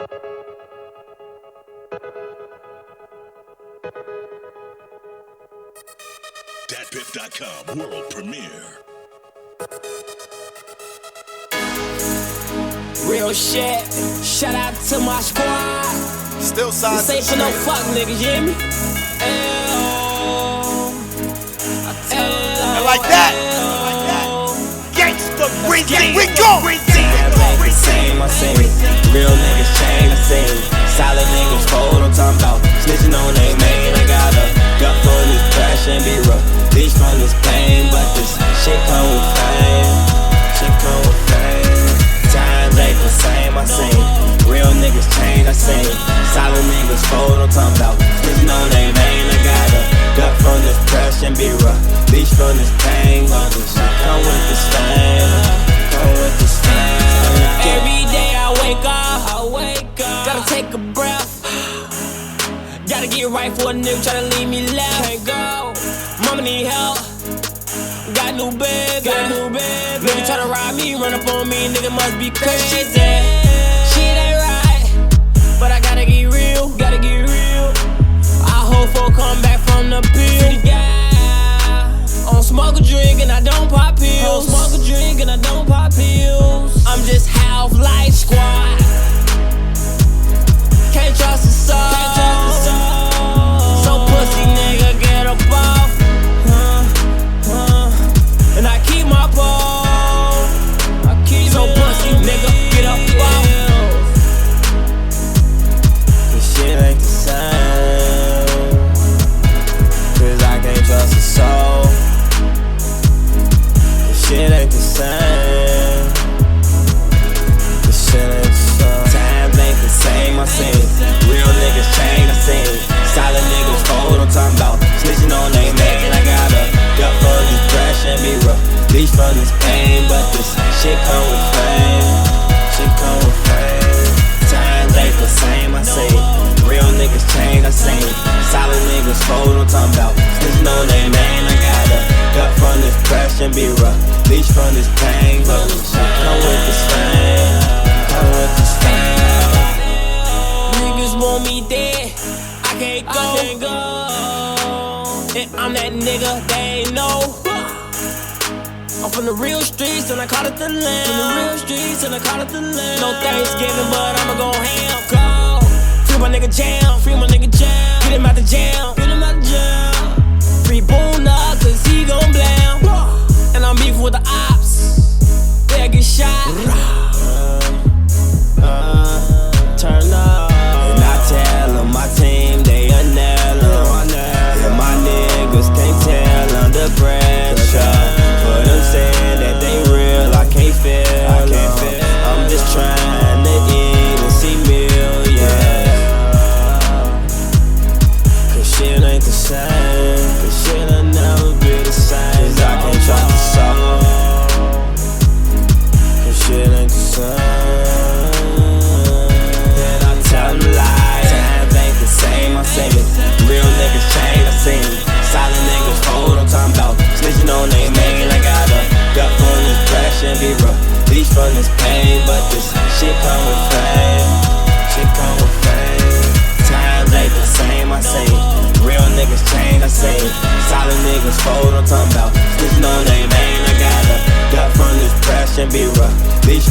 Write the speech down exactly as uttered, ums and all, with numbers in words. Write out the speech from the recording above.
Dat Piff dot com world premiere. Real shit. Shout out to my squad. Still size. This ain't for no fuck niggas, you hear me? And like that, like that. Gangsta Green Team, we go! Green Team, we same, I sing. Real niggas change, I sing. Solid niggas fold, I'm talking about snitching on they man. I got a gut for this crash and be rough. Leash from this pain, but this shit come with fame. Shit come with fame. Times ain't the same, I sing. Real niggas change, I sing. Solid niggas fold, I'm talking about snitching on they man. I got a gut from this crash and be rough. Leash from this pain, but this shit come with this fame. Come with this fame. Every day I wake up, I wake up. Gotta take a breath. Gotta get right for a nigga tryna leave me left. Can't go. Mama need help. Got new baby. Got new baby. Nigga tryna ride me, run up on me, nigga must be crazy. Shit dead. Shit ain't right. But I gotta get real. Gotta get real. I hope for a comeback from the pill. I don't smoke or drink and I don't pop pills. I don't smoke or drink and I don't pop pills. I'm just half life squad. Can't trust the soul. Can't trust the soul. So pussy nigga get up off. Huh, huh. And I keep my pole. I keep so pussy nigga get up off. This shit ain't the same. Cause I can't trust the soul. This shit ain't the same. This shit ain't the same. Times ain't the same, I sing. Real niggas change, I sing. Solid niggas fold, I'm talking about snitching on they man. I got a gut for this crash and be rough. Leash from this pain, but this shit come with fame. Shit come with fame. Times ain't the same, I sing. Real niggas change, I sing. Solid niggas fold, I'm talking about snitching on they man. I got a gut from this crash and be rough. Leash from this pain, but this shit come with this fame. Come with this fame. Niggas want me dead, I can't go. I can't go. And I'm that nigga they know. I'm from the real streets and I call it the land. From the real streets and I call it the land. No Thanksgiving, but I'ma go ham. Go. Free my nigga jam, free my nigga jam. Get him out the jam, get him out the jam. Free Boona, cause he gon' blam. And I'm beefing with the ops. They get shot. Uh, uh, turn up. And I tell them my team, they a nail em. And my niggas can't tell under pressure. But them saying that they real, I can't feel I can't feel. I'm just trying to eat and see millions. Cause shit ain't the same. Cause shit'll never be the same. Cause I can't trust the soul. Cause shit ain't the same. Then I tell them lies. Times ain't the same, I say it. Real niggas change, I sing. Solid niggas fold, I'm talking about snitching on they man. I got a gut from this crash and be rough. Leash from this pain, but this shit come with fame. Shit come with fame. Times ain't the same, I say it. Real niggas change, I say it. Solid niggas fold, I'm talking about snitching on they man. I got a gut from this crash and be rough. Leash